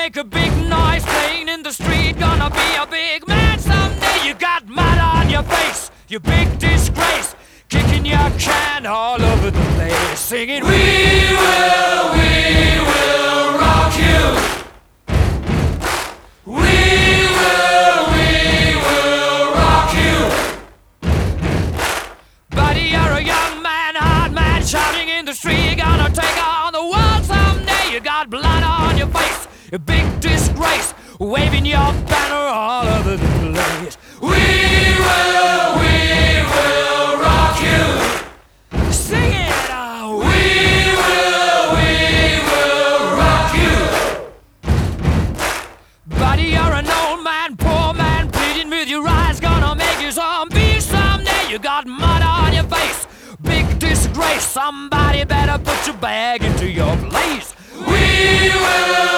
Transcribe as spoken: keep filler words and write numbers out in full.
make a big noise playing in the street. Gonna be a big man someday. You got mud on your face, you big disgrace. Kicking your can all over the place, singing, we will, we will rock you. We will, we will rock you. Buddy, you're a young man, hard man, shouting in the street. You're gonna take on the world someday. You got blood on your face, a big disgrace, waving your banner all over the place. We will, we will rock you. Sing it out. We will, we will rock you. Buddy, you're an old man, poor man, pleading with your eyes. Gonna make you zombie someday. You got mud on your face, big disgrace. Somebody better put your bag into your place. We will.